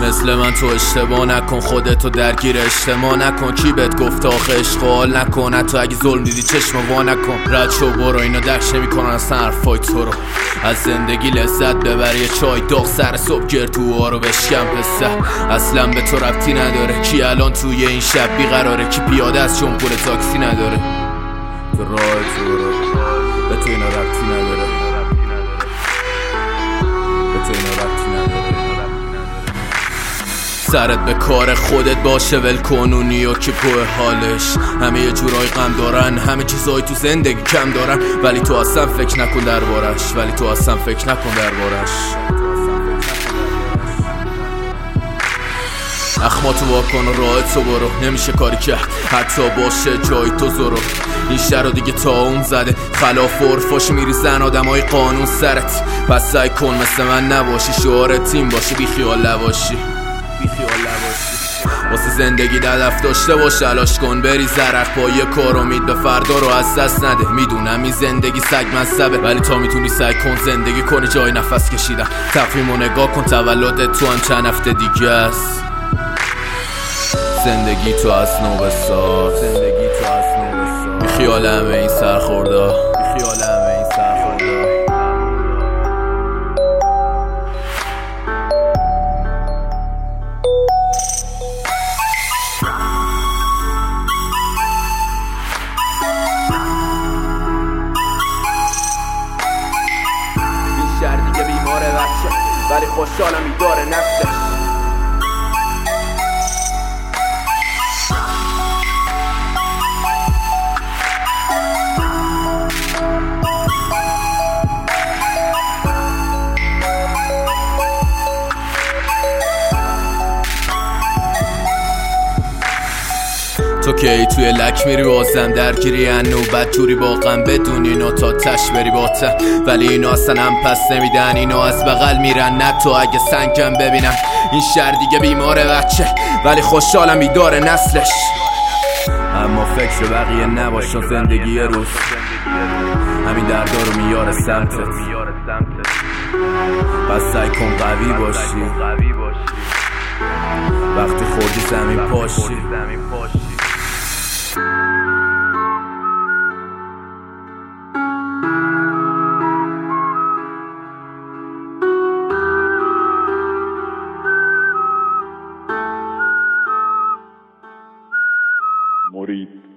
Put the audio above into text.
مثل من تو اشتباه نکن، خودتو درگیر اجتماع نکن. کی بهت گفت آخه عشق حال نکن؟ حتی اگه ظلم دیدی چشم وا نکن. رد شو برو، اینا درک نمیکنن اصلا حرفای تو رو. از زندگی لذت ببر، یه چای داغ سر صبح گردوها رو بشکن. پسر اصلا به تو ربطی نداره کی الان توی این شب بیقراره، کی پیاده از چون پول تاکسی نداره. تو راه تو برو، به تو اینا ربطی نداره، به تو اینا ربطی نداره. سرت به کار خودت باشه، ول کنونی و که په حالش. همه یه جورای غم دارن، همه چیزای تو زندگی کم دارن، ولی تو اصلا فکر نکن دربارش، ولی تو اصلا فکر نکن دربارش. اخماتو واکن و راحتو برو، نمیشه کاری کرد حتی باشه جای تو زورو. این شهر رو دیگه تا اون زده، خلاف عرفاش میریزن آدمای قانون سرت. پس سعی کن مثل من نباشی، شعار تیم باشی، بی خیال نباشی. واسه زندگی هدف داشته باش، تلاش کن بری زرق با یه کار. امید به فردا رو از دست نده، میدونم این زندگی سگ مذهبه، ولی تا میتونی سعی کن زندگی کنی. جای نفس کشیدن تقویمو نگاه کن، تولدت تو هم چند هفته دیگه است. زندگی تو از نو بساز، بی خیال همه این سرخوردا. شهر دیگه بیماره بچه، ولی خوشحالم این داره نفسش. تو کی توی لک میری بازم درگیری انو بد جوری با غم بدون اینو تا تش بری باتم، ولی اینو اصلا هم پس نمیدن، اینو از بغل میرن نه تو اگه سنگم ببینم. این شهر دیگه بیماره بچه، ولی خوشحالم بیداره نسلش. اما فکر بقیه نباش، زندگی روز همین دردا رو میاره سمتت. پس سعی کن قوی باشی، وقتی خوردی زمین پاشی. مرید